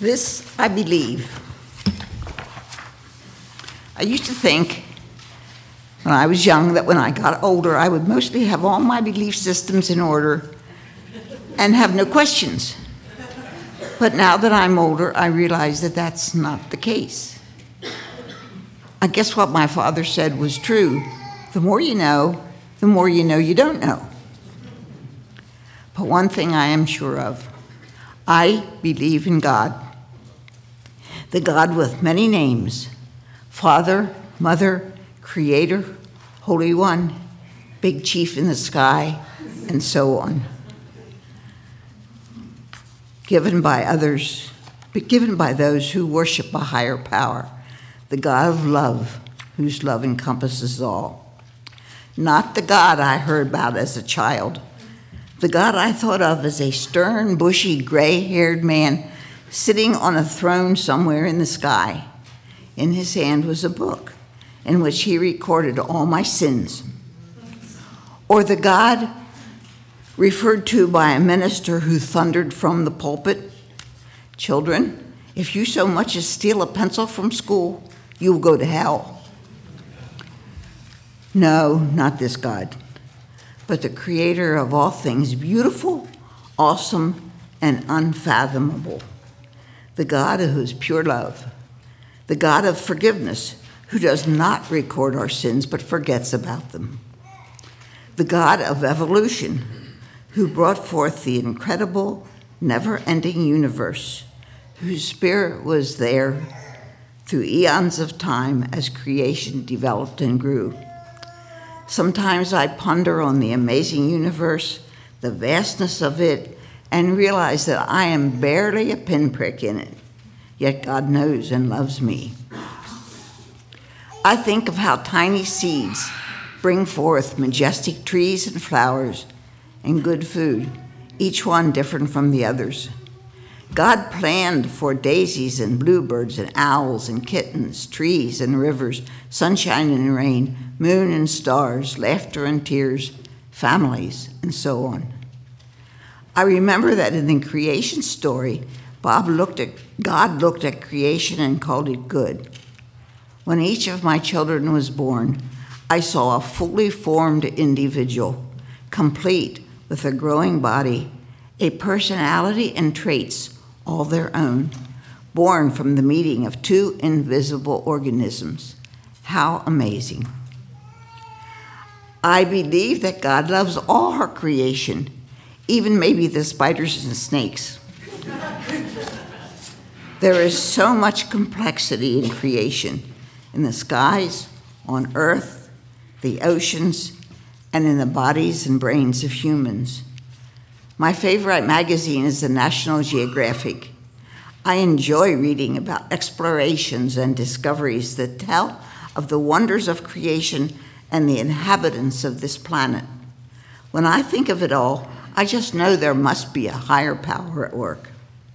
This I believe. I used to think when I was young that when I got older I would mostly have all my belief systems in order and have no questions. But now that I'm older, I realize that that's not the case. I guess what my father said was true. The more you know you don't know. But one thing I am sure of, I believe in God. The God with many names, Father, Mother, Creator, Holy One, Big Chief in the sky, and so on. Given by others, but given by those who worship a higher power, the God of love, whose love encompasses all. Not the God I heard about as a child, the God I thought of as a stern, bushy, gray-haired man sitting on a throne somewhere in the sky. In his hand was a book in which he recorded all my sins. Or the God referred to by a minister who thundered from the pulpit, "Children, if you so much as steal a pencil from school, you will go to hell." No, not this God, but the creator of all things beautiful, awesome, and unfathomable. The God who is pure love, the God of forgiveness, who does not record our sins but forgets about them. The God of evolution, who brought forth the incredible, never-ending universe, whose spirit was there through eons of time as creation developed and grew. Sometimes I ponder on the amazing universe, the vastness of it, and realize that I am barely a pinprick in it, yet God knows and loves me. I think of how tiny seeds bring forth majestic trees and flowers and good food, each one different from the others. God planned for daisies and bluebirds and owls and kittens, trees and rivers, sunshine and rain, moon and stars, laughter and tears, families, and so on. I remember that in the creation story, God looked at creation and called it good. When each of my children was born, I saw a fully formed individual, complete with a growing body, a personality and traits all their own, born from the meeting of two invisible organisms. How amazing. I believe that God loves all her creation, even maybe the spiders and snakes. There is so much complexity in creation, in the skies, on earth, the oceans, and in the bodies and brains of humans. My favorite magazine is the National Geographic. I enjoy reading about explorations and discoveries that tell of the wonders of creation and the inhabitants of this planet. When I think of it all, I just know there must be a higher power at work.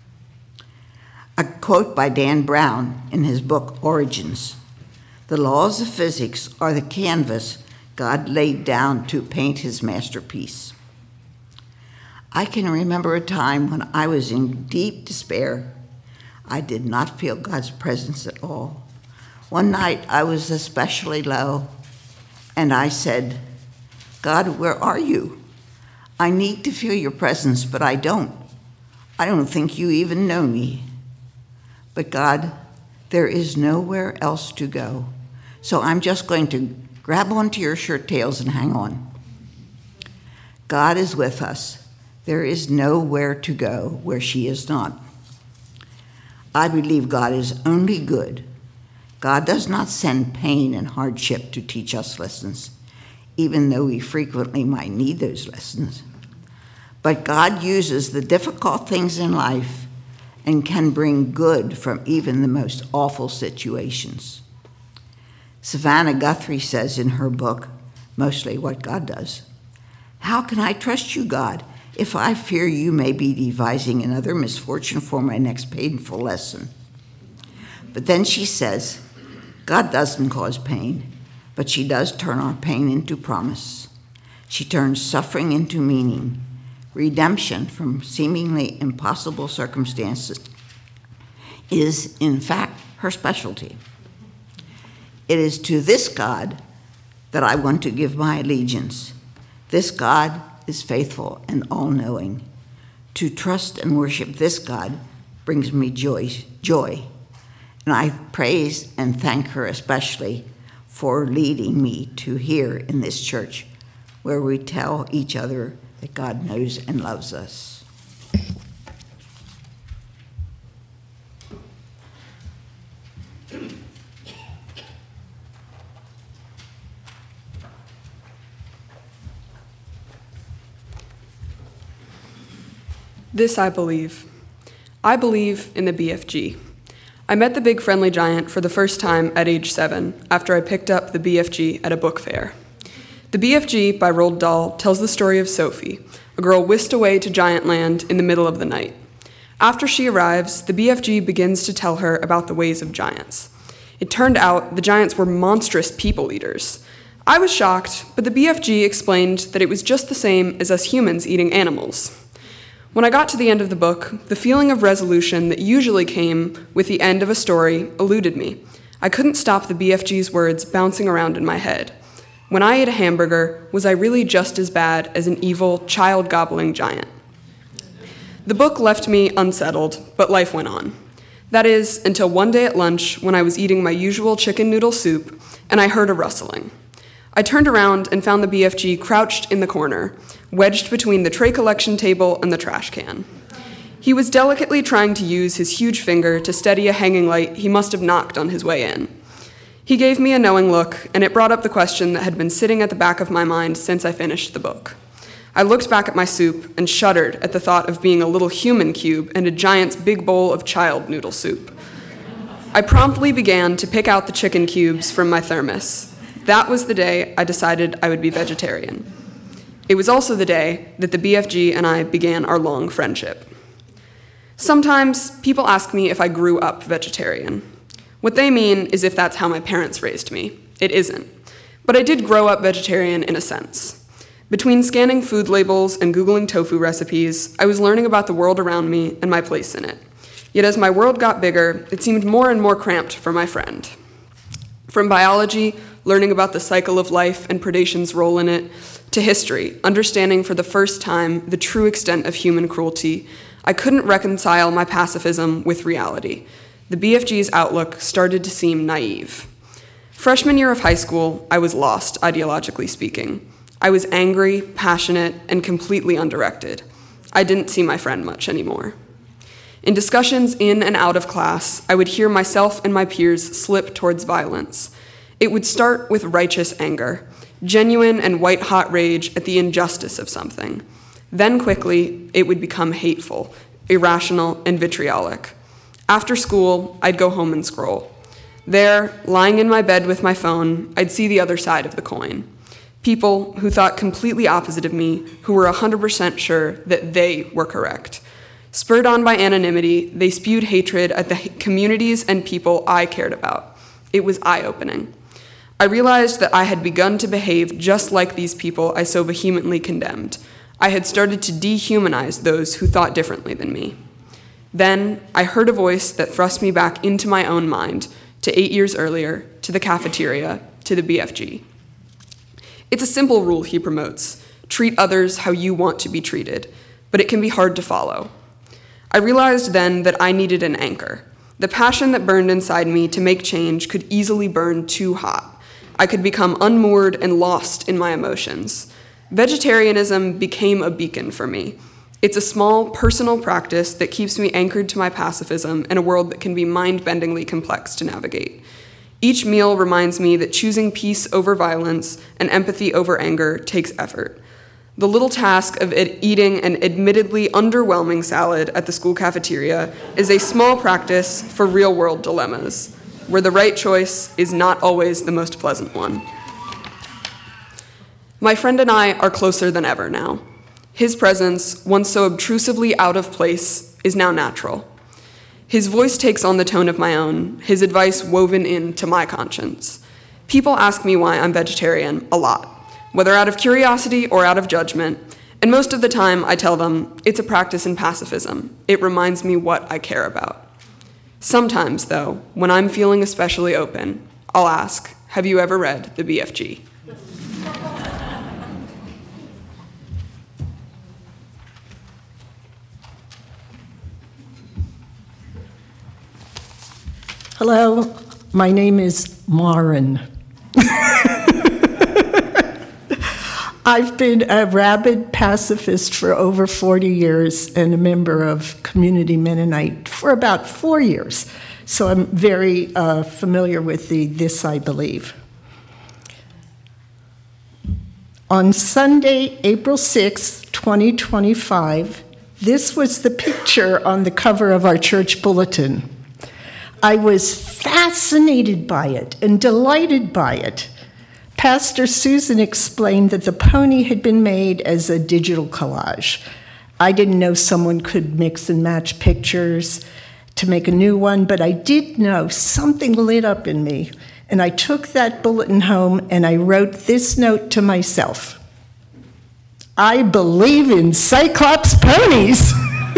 A quote by Dan Brown in his book, Origins. The laws of physics are the canvas God laid down to paint his masterpiece. I can remember a time when I was in deep despair. I did not feel God's presence at all. One night I was especially low, and I said, "God, where are you? I need to feel your presence, but I don't. I don't think you even know me. But God, there is nowhere else to go, so I'm just going to grab onto your shirt tails and hang on." God is with us. There is nowhere to go where she is not. I believe God is only good. God does not send pain and hardship to teach us lessons, even though we frequently might need those lessons. But God uses the difficult things in life and can bring good from even the most awful situations. Savannah Guthrie says in her book, Mostly What God Does, "How can I trust you, God, if I fear you may be devising another misfortune for my next painful lesson?" But then she says, God doesn't cause pain, but she does turn our pain into promise. She turns suffering into meaning, redemption from seemingly impossible circumstances, is, in fact, her specialty. It is to this God that I want to give my allegiance. This God is faithful and all-knowing. To trust and worship this God brings me joy. And I praise and thank her especially for leading me to here in this church, where we tell each other that God knows and loves us. This I believe. I believe in the BFG. I met the Big Friendly Giant for the first time at age 7 after I picked up the BFG at a book fair. The BFG by Roald Dahl tells the story of Sophie, a girl whisked away to Giant Land in the middle of the night. After she arrives, the BFG begins to tell her about the ways of giants. It turned out the giants were monstrous people eaters. I was shocked, but the BFG explained that it was just the same as us humans eating animals. When I got to the end of the book, the feeling of resolution that usually came with the end of a story eluded me. I couldn't stop the BFG's words bouncing around in my head. When I ate a hamburger, was I really just as bad as an evil, child-gobbling giant? The book left me unsettled, but life went on. That is, until one day at lunch when I was eating my usual chicken noodle soup, and I heard a rustling. I turned around and found the BFG crouched in the corner, wedged between the tray collection table and the trash can. He was delicately trying to use his huge finger to steady a hanging light he must have knocked on his way in. He gave me a knowing look, and it brought up the question that had been sitting at the back of my mind since I finished the book. I looked back at my soup and shuddered at the thought of being a little human cube and a giant's big bowl of child noodle soup. I promptly began to pick out the chicken cubes from my thermos. That was the day I decided I would be vegetarian. It was also the day that the BFG and I began our long friendship. Sometimes people ask me if I grew up vegetarian. What they mean is if that's how my parents raised me. It isn't. But I did grow up vegetarian in a sense. Between scanning food labels and Googling tofu recipes, I was learning about the world around me and my place in it. Yet as my world got bigger, it seemed more and more cramped for my friend. From biology, learning about the cycle of life and predation's role in it, to history, understanding for the first time the true extent of human cruelty, I couldn't reconcile my pacifism with reality. The BFG's outlook started to seem naive. Freshman year of high school, I was lost, ideologically speaking. I was angry, passionate, and completely undirected. I didn't see my friend much anymore. In discussions in and out of class, I would hear myself and my peers slip towards violence. It would start with righteous anger, genuine and white-hot rage at the injustice of something. Then quickly, it would become hateful, irrational, and vitriolic. After school, I'd go home and scroll. There, lying in my bed with my phone, I'd see the other side of the coin. People who thought completely opposite of me, who were 100% sure that they were correct. Spurred on by anonymity, they spewed hatred at the communities and people I cared about. It was eye-opening. I realized that I had begun to behave just like these people I so vehemently condemned. I had started to dehumanize those who thought differently than me. Then I heard a voice that thrust me back into my own mind, to 8 years earlier, to the cafeteria, to the BFG. It's a simple rule he promotes: treat others how you want to be treated, but it can be hard to follow. I realized then that I needed an anchor. The passion that burned inside me to make change could easily burn too hot. I could become unmoored and lost in my emotions. Vegetarianism became a beacon for me. It's a small, personal practice that keeps me anchored to my pacifism in a world that can be mind-bendingly complex to navigate. Each meal reminds me that choosing peace over violence and empathy over anger takes effort. The little task of eating an admittedly underwhelming salad at the school cafeteria is a small practice for real-world dilemmas, where the right choice is not always the most pleasant one. My friend and I are closer than ever now. His presence, once so obtrusively out of place, is now natural. His voice takes on the tone of my own, his advice woven into my conscience. People ask me why I'm vegetarian a lot, whether out of curiosity or out of judgment, and most of the time I tell them it's a practice in pacifism. It reminds me what I care about. Sometimes, though, when I'm feeling especially open, I'll ask, have you ever read the BFG? Hello, my name is Marin. I've been a rabid pacifist for over 40 years and a member of Community Mennonite for about 4 years, so I'm very familiar with the This I Believe. On Sunday, April 6, 2025, this was the picture on the cover of our church bulletin. I was fascinated by it and delighted by it. Pastor Susan explained that the pony had been made as a digital collage. I didn't know someone could mix and match pictures to make a new one, but I did know something lit up in me, and I took that bulletin home and I wrote this note to myself. I believe in Cyclops ponies.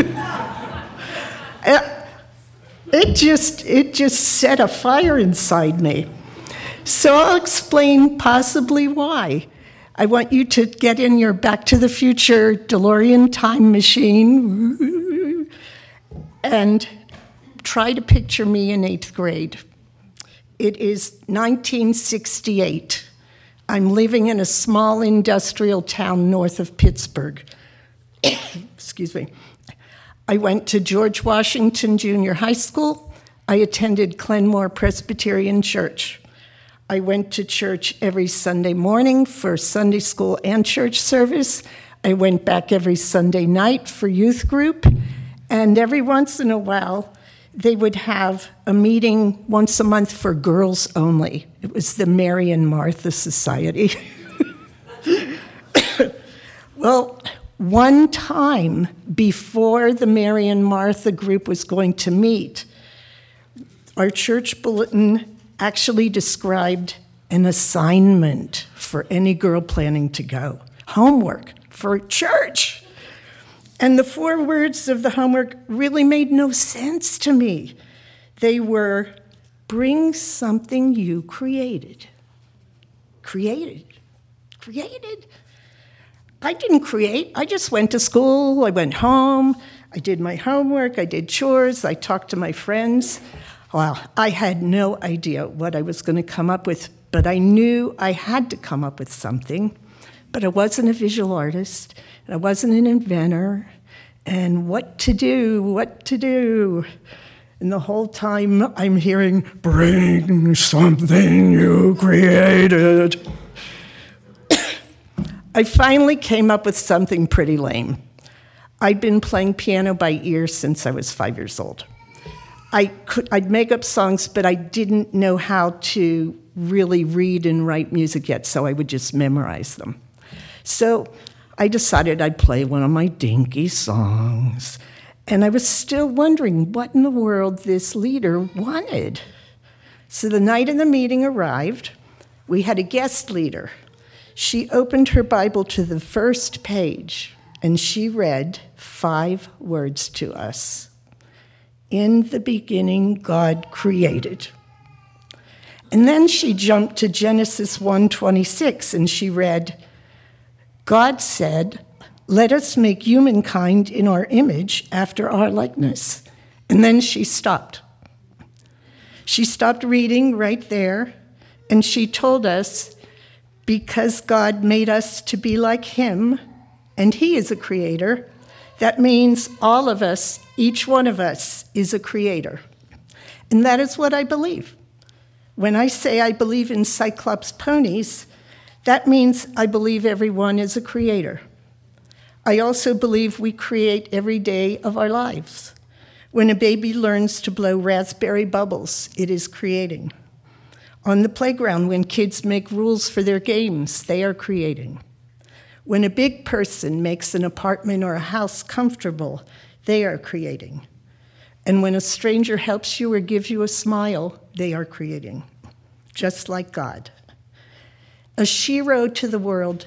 It just set a fire inside me. So I'll explain possibly why. I want you to get in your Back to the Future DeLorean time machine and try to picture me in 8th grade. It is 1968. I'm living in a small industrial town north of Pittsburgh. Excuse me. I went to George Washington Junior High School. I attended Glenmore Presbyterian Church. I went to church every Sunday morning for Sunday school and church service. I went back every Sunday night for youth group. And every once in a while, they would have a meeting once a month for girls only. It was the Mary and Martha Society. Well, one time before the Mary and Martha group was going to meet, our church bulletin actually described an assignment for any girl planning to go. Homework for church. And the 4 words of the homework really made no sense to me. They were, bring something you created. Created. I didn't create. I just went to school, I went home, I did my homework, I did chores, I talked to my friends. Well, I had no idea what I was going to come up with, but I knew I had to come up with something. But I wasn't a visual artist, and I wasn't an inventor, and what to do. And the whole time I'm hearing, bring something you created. I finally came up with something pretty lame. I'd been playing piano by ear since I was 5 years old. I'd make up songs, but I didn't know how to really read and write music yet, so I would just memorize them. So I decided I'd play one of my dinky songs, and I was still wondering what in the world this leader wanted. So the night of the meeting arrived. We had a guest leader. She opened her Bible to the first page, and she read 5 words to us. In the beginning, God created. And then she jumped to Genesis 1:26, and she read, God said, let us make humankind in our image after our likeness. And then she stopped. She stopped reading right there, and she told us, because God made us to be like him, and he is a creator, that means all of us, each one of us, is a creator. And that is what I believe. When I say I believe in Cyclops ponies, that means I believe everyone is a creator. I also believe we create every day of our lives. When a baby learns to blow raspberry bubbles, it is creating. On the playground, when kids make rules for their games, they are creating. When a big person makes an apartment or a house comfortable, they are creating. And when a stranger helps you or gives you a smile, they are creating, just like God. A shero to the world.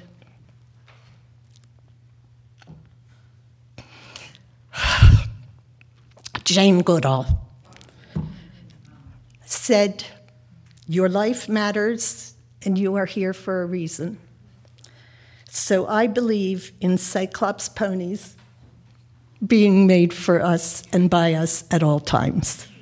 Jane Goodall. said, "Your life matters, and you are here for a reason." So I believe in Cyclops ponies being made for us and by us at all times.